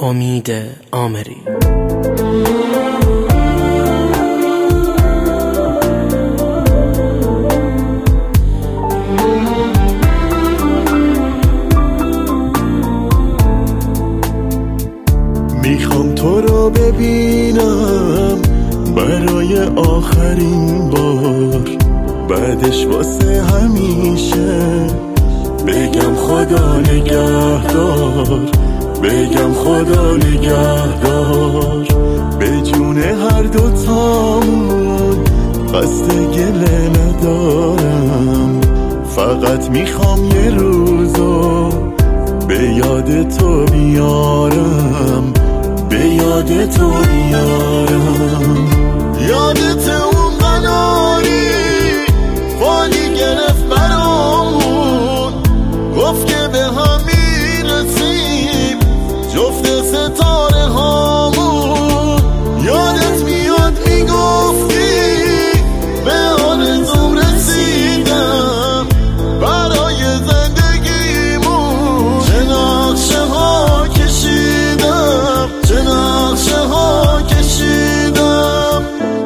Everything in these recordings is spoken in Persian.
امید آمری. میخوام تو رو ببینم برای آخرین بار، بعدش واسه همیشه بگم خدا نگهدار، بگم خدا نگهدار. به جون هر دوتامون قصد گله ندارم، فقط میخوام یه روزو به یاد تو بیارم، به یاد تو بیارم. یادت اون قناری فالی گرفت برامون، گفت که به هم میرسیم جفت ستاره هامون. یادت میاد میگفتی به آرزوم رسیدم برای زندگیمون. چه نقشه ها کشیدم، چه نقشه ها کشیدم.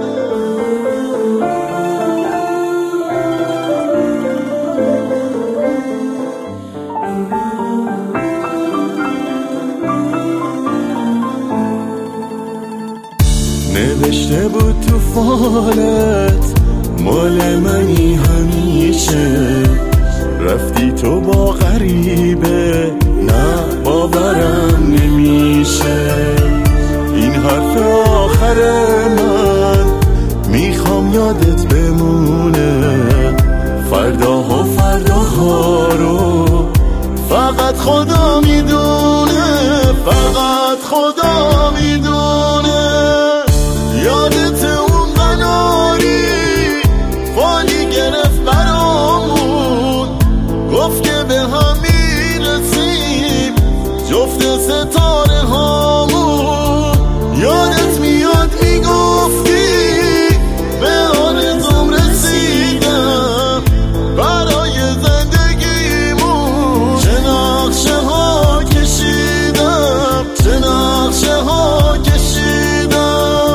نوشته بود تو فالت مال منی همیشه، رفتی تو با غریبه نه باورم نمیشه. این حرف آخر من میخوام یادت بمونه، فرداها فرداها رو فقط خدا میدونه، فقط خدا میدونه. یادت اون قناری فالی گرفت برامون، گفت که به هم میرسیم جفت ستاره هامون. یادت میاد میگفتی به آرزوم رسیدم برای زندگیمون. چه نقشه ها کشیدم، چه نقشه ها کشیدم.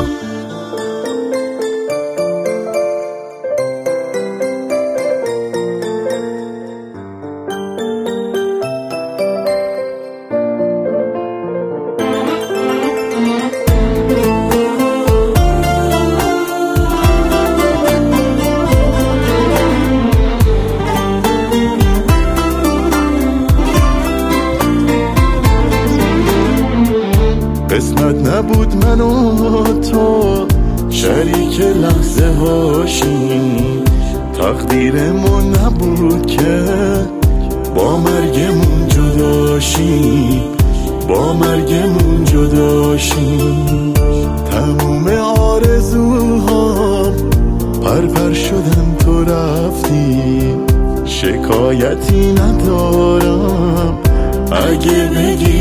قسمت نبود من و تو شریک لحظه هاشیم، تقدیرمون نبود که با مرگمون جداشیم، با مرگمون جداشیم. تموم آرزوهام پرپر شدن تو رفتی، شکایتی ندارم اگه بگی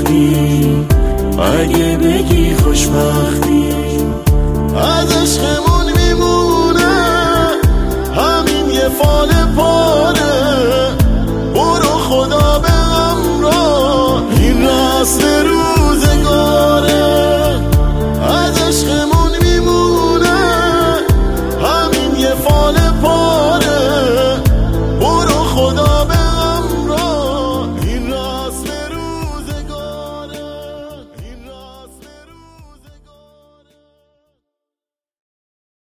خوشبختی، اگه بگی خوشبختی. از عشقمون